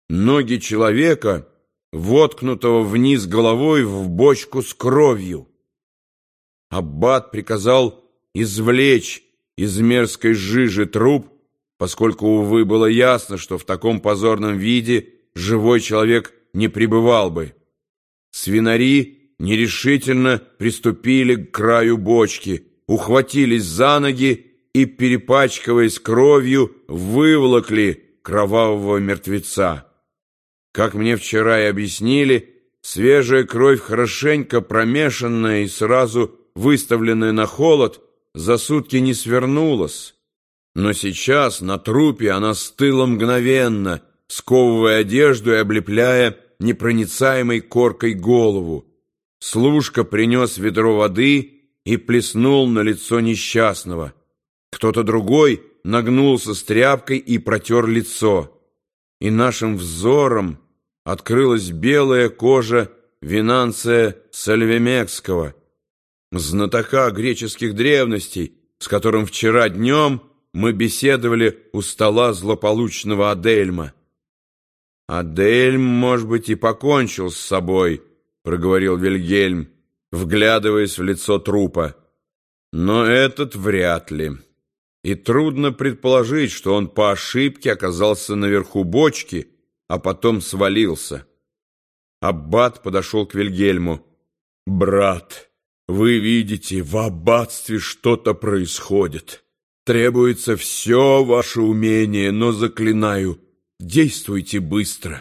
ноги человека, воткнутого вниз головой в бочку с кровью. Аббат приказал извлечь из мерзкой жижи труп, поскольку, увы, было ясно, что в таком позорном виде живой человек не пребывал бы. Свинари нерешительно приступили к краю бочки, ухватились за ноги и, перепачкиваясь кровью, выволокли кровавого мертвеца. Как мне вчера и объяснили, свежая кровь, хорошенько промешанная и сразу выставленная на холод, за сутки не свернулась. Но сейчас на трупе она стыла мгновенно, сковывая одежду и облепляя непроницаемой коркой голову. Служка принес ведро воды и плеснул на лицо несчастного. Кто-то другой нагнулся с тряпкой и протер лицо. И нашим взором открылась белая кожа Венанция Сальвемекского, знатока греческих древностей, с которым вчера днем мы беседовали у стола злополучного Адельма. «Адельм, может быть, и покончил с собой», — проговорил Вильгельм, вглядываясь в лицо трупа. «Но этот вряд ли. И трудно предположить, что он по ошибке оказался наверху бочки, а потом свалился». Аббат подошел к Вильгельму. «Брат, вы видите, в аббатстве что-то происходит. Требуется все ваше умение, но, заклинаю, действуйте быстро».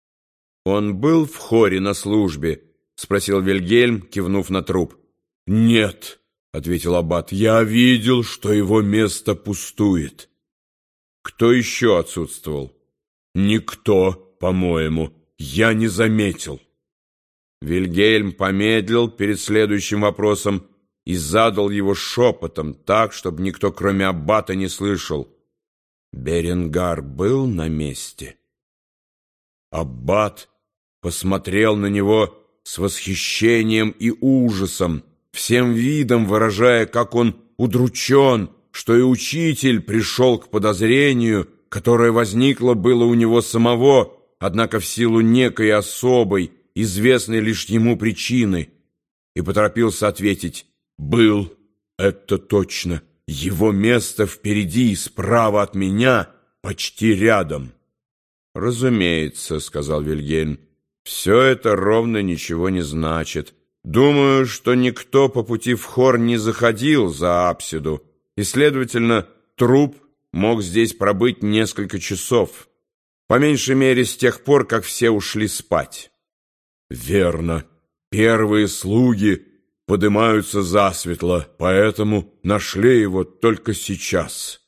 «Он был в хоре на службе?» — спросил Вильгельм, кивнув на труп. «Нет», — ответил аббат, — «я видел, что его место пустует». «Кто еще отсутствовал?» «Никто, по-моему, я не заметил». Вильгельм помедлил перед следующим вопросом и задал его шепотом, так, чтобы никто, кроме аббата, не слышал. «Беренгар был на месте?» Аббат посмотрел на него с восхищением и ужасом, всем видом выражая, как он удручен, что и учитель пришел к подозрению, которое возникло было у него самого, однако в силу некой особой, известной лишь ему причины, и поторопился ответить: «Был, это точно, его место впереди и справа от меня, почти рядом». «Разумеется», — сказал Вильгельм, — «все это ровно ничего не значит. Думаю, что никто по пути в хор не заходил за апсиду, и, следовательно, труп мог здесь пробыть несколько часов, по меньшей мере с тех пор, как все ушли спать». «Верно. Первые слуги поднимаются засветло, поэтому нашли его только сейчас».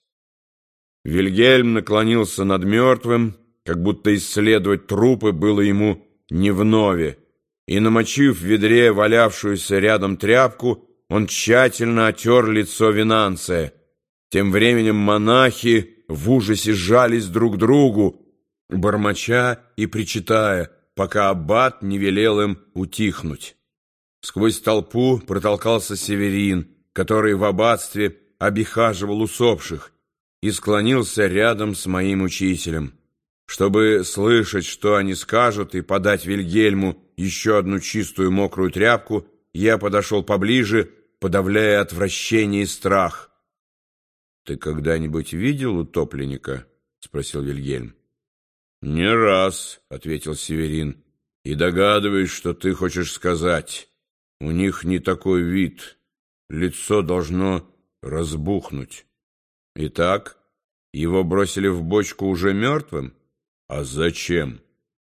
Вильгельм наклонился над мертвым, как будто исследовать трупы было ему не вновь, и, намочив в ведре валявшуюся рядом тряпку, он тщательно отер лицо Венанция. Тем временем монахи в ужасе сжались друг к другу, бормоча и причитая, пока аббат не велел им утихнуть. Сквозь толпу протолкался Северин, который в аббатстве обихаживал усопших, и склонился рядом с моим учителем. Чтобы слышать, что они скажут, и подать Вильгельму еще одну чистую мокрую тряпку, я подошел поближе, подавляя отвращение и страх. «Ты когда-нибудь видел утопленника?» — спросил Вильгельм. «Не раз», — ответил Северин, — «и догадываюсь, что ты хочешь сказать. У них не такой вид. Лицо должно разбухнуть. Итак, его бросили в бочку уже мертвым? А зачем?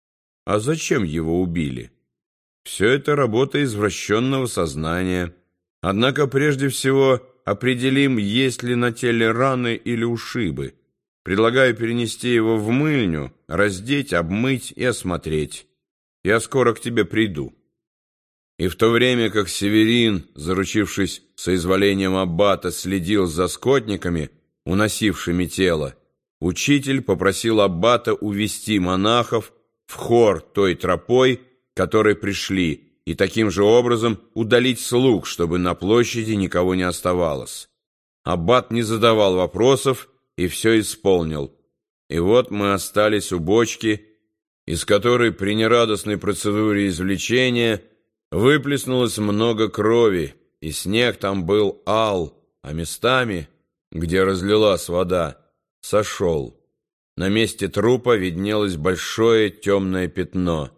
А зачем его убили? Все это работа извращенного сознания. Однако прежде всего определим, есть ли на теле раны или ушибы. Предлагаю перенести его в мыльню, раздеть, обмыть и осмотреть. Я скоро к тебе приду». И в то время как Северин, заручившись соизволением аббата, следил за скотниками, уносившими тело, учитель попросил аббата увести монахов в хор той тропой, которой пришли, и таким же образом удалить слуг, чтобы на площади никого не оставалось. Аббат не задавал вопросов и все исполнил. И вот мы остались у бочки, из которой при нерадостной процедуре извлечения выплеснулось много крови, и снег там был ал, а местами, где разлилась вода, сошел. На месте трупа виднелось большое темное пятно.